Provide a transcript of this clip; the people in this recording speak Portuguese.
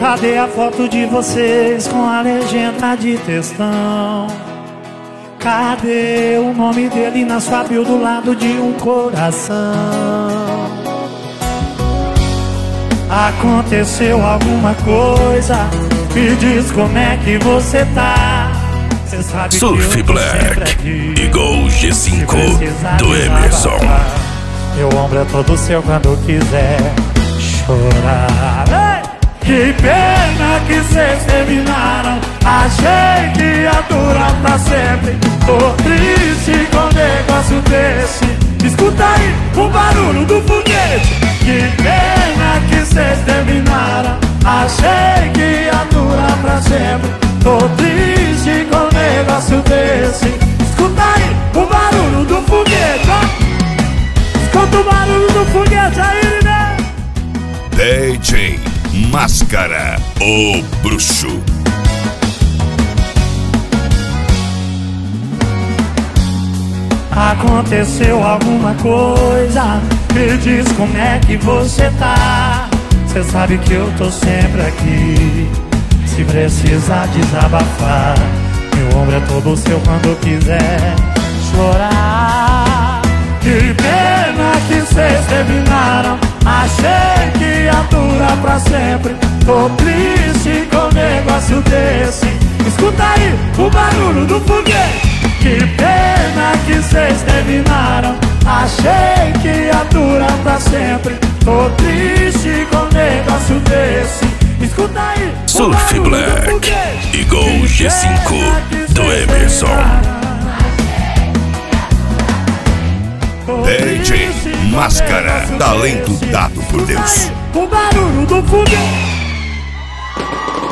Cadê a foto de vocês com a legenda de textão? Cadê o nome dele na sua bio do lado de um coração? Aconteceu alguma coisa? Me diz como é que você tá. Cê sabe Surf Black, igual o G5 do Emerson. Meu ombro é todo seu quando quiser chorar. Que pena que cês terminaram. Achei que ia durar pra sempre. Tô triste com um negócio desse. Escuta aí o barulho do foguete. Que pena que cês terminaram. Achei que ia durar pra sempre. Tô triste com um negócio desse. Escuta aí o barulho do foguete, ó. Escuta o barulho do foguete aí, né? DJ Máscara, o bruxo. Aconteceu alguma coisa? Me diz como é que você tá. Cê sabe que eu tô sempre aqui. Se precisar desabafar, meu ombro é todo seu quando quiser chorar. Que pena que cês terminaram. Achei que ia durar pra sempre. Tô triste com um negócio desse. Escuta aí o barulho do foguete. Que pena que cês terminaram. Achei que ia durar pra sempre. Tô triste com um negócio desse. Escuta aí o Surf Black, igual o G5 do Emerson. DJ Máscara, talento dado por Deus. O barulho do foguete.